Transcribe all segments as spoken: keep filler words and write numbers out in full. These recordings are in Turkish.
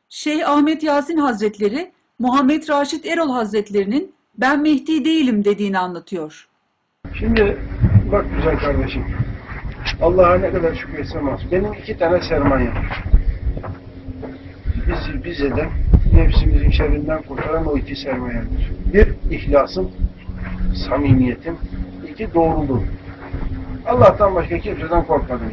Şeyh Ahmet Yasin Hazretleri, Muhammed Raşit Erol Hazretlerinin "Ben Mehdi değilim" dediğini anlatıyor. Şimdi bak güzel kardeşim, Allah'a ne kadar şükretsem az. Benim iki tane sermayem. Bizi biz eden, nefsimizin şerrinden kurtaran o iki sermayemdir. Bir, ihlasım, samimiyetim. İki, doğruluğum. Allah'tan başka kimseden korkmadım.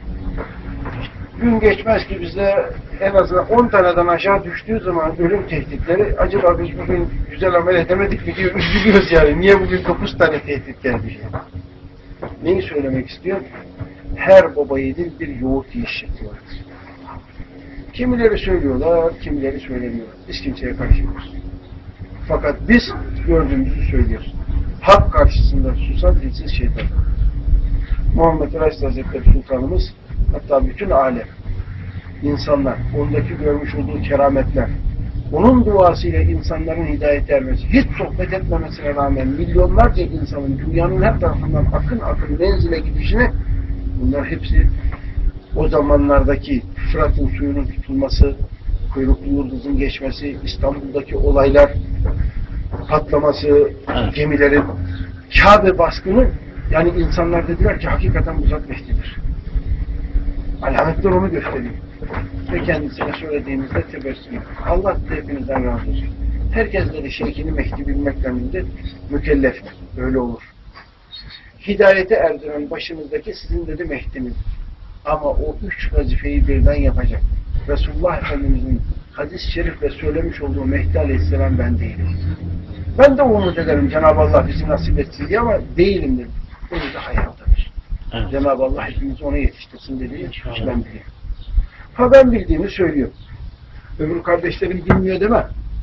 Gün geçmez ki bizde en azından on taneden aşağı düştüğü zaman ölüm tehditleri, acaba biz bugün güzel amel edemedik mi diye üzülüyoruz yani. Niye bugün dokuz tane tehdit geldi? Neyi söylemek istiyorum? Her baba yiğidin bir yoğurt yiyiş şekli vardır. Kimileri söylüyorlar, kimileri söylemiyorlar. Biz kimseye karışmıyoruz. Fakat biz gördüğümüzü söylüyoruz. Hak karşısında susan dilsiz şeytan. Muhammed Raşit Hazretleri Sultanımız, hatta bütün alem, insanlar, ondaki görmüş olduğu kerametler, onun duasıyla insanların hidayet ermesi, hiç sohbet etmemesine rağmen milyonlarca insanın dünyanın her tarafından akın akın menzile gidişini, bunlar hepsi o zamanlardaki Fırat'ın suyunun tutulması, kuyruklu yıldızın geçmesi, İstanbul'daki olaylar, patlaması, gemilerin, Kabe baskını, yani insanlar dediler ki hakikaten bu zat Mehdi'dir. Alametler onu gösteriyor. Ve kendisine söylediğimizde tebessüm. Allah hepinizden razı olsun. Herkes dedi şeyhini Mehdi bilmekle mükellef. Öyle olur. Hidayete erdiren başınızdaki sizin dedi Mehdi'niz. Ama o üç vazifeyi birden yapacak. Resulullah Efendimiz'in hadis-i şerifle söylemiş olduğu Mehdi Aleyhisselam ben değilim. Ben de umut ederim Cenab-ı Allah bizi nasip etsin diye, ama değilim dedim. Bunu da hayaldadır. Evet. Cenab-ı Allah hepimizi ona yetiştirsin dediği ben biliyorum. Ha ben bildiğimi söylüyorum. Öbür kardeşlerim bilmiyor deme.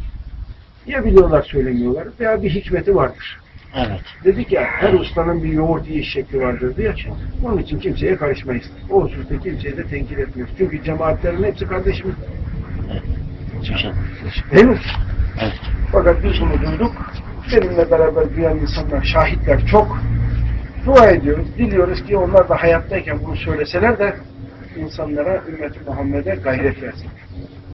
Ya biliyorlar söylemiyorlar veya bir hikmeti vardır. Evet. Dedik ya her ustanın bir yoğurt yiyiş şekli vardır diye. Onun için kimseye karışmayız. O hususta kimseye de tenkit etmiyoruz. Çünkü cemaatlerin hepsi kardeşimiz. Evet. Değil mi? Evet. Fakat biz bunu duyduk. Benimle beraber duyan insanlar, şahitler çok. Dua ediyoruz, diliyoruz ki onlar da hayattayken bunu söyleseler de insanlara, ümmeti Muhammed'e gayret versin.